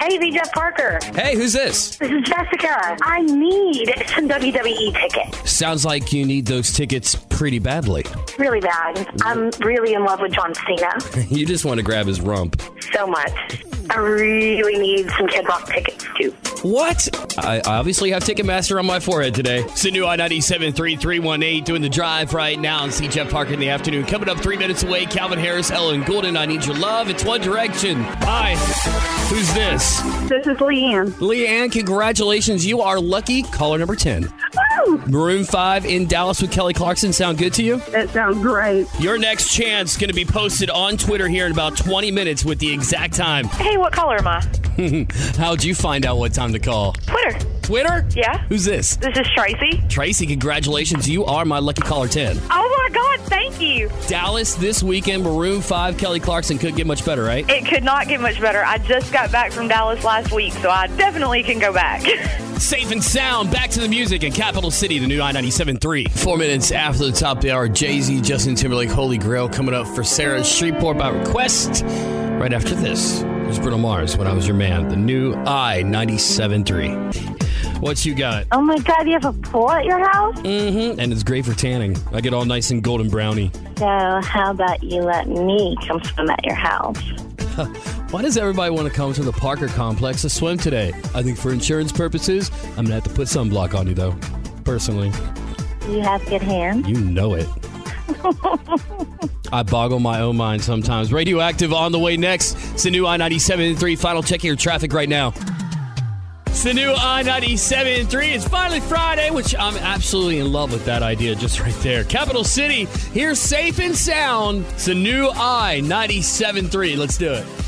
Hey, Jeff Parker. Hey, who's this? This is Jessica. I need some WWE tickets. Sounds like you need those tickets pretty badly. Really bad. I'm really in love with John Cena. You just want to grab his rump. So much. I really need some Kid Rock tickets, too. What? I obviously have Ticketmaster on my forehead today. It's the new I-97-3-318 doing the drive right now and see Jeff Parker in the afternoon. Coming up 3 minutes away, Calvin Harris, Ellen Golden, I Need Your Love. It's One Direction. Hi. Who's this? This is Leanne. Leanne, congratulations. You are lucky caller number 10. Woo! Maroon 5 in Dallas with Kelly Clarkson. Sound good to you? That sounds great. Your next chance is going to be posted on Twitter here in about 20 minutes with the exact time. Hey, what caller am I? How'd you find out what time to call? Twitter. Twitter? Yeah. Who's this? This is Tracy. Tracy, congratulations. You are my lucky caller 10. Oh, my God. Thank you. Dallas this weekend, Maroon 5, Kelly Clarkson. Couldn't get much better, right? It could not get much better. I just got back from Dallas last week, so I definitely can go back. Safe and sound. Back to the music in Capital City, the new I-97.3. 4 minutes after the top of the hour, Jay-Z, Justin Timberlake, Holy Grail coming up for Sarah Shreveport by request. Right after this, there's Bruno Mars, When I Was Your Man, the new I-97.3. What you got? Oh, my God. You have a pool at your house? Mm-hmm. And it's great for tanning. I get all nice and golden brownie. So how about you let me come swim at your house? Why does everybody want to come to the Parker Complex to swim today? I think for insurance purposes, I'm going to have to put sunblock on you, though. Personally. Do you have good hands? You know it. I boggle my own mind sometimes. Radioactive on the way next. It's the new I-97.3. Final check of your traffic right now. It's the new I-97.3. It's finally Friday, which I'm absolutely in love with that idea just right there. Capital City, here safe and sound. It's the new I-97.3. Let's do it.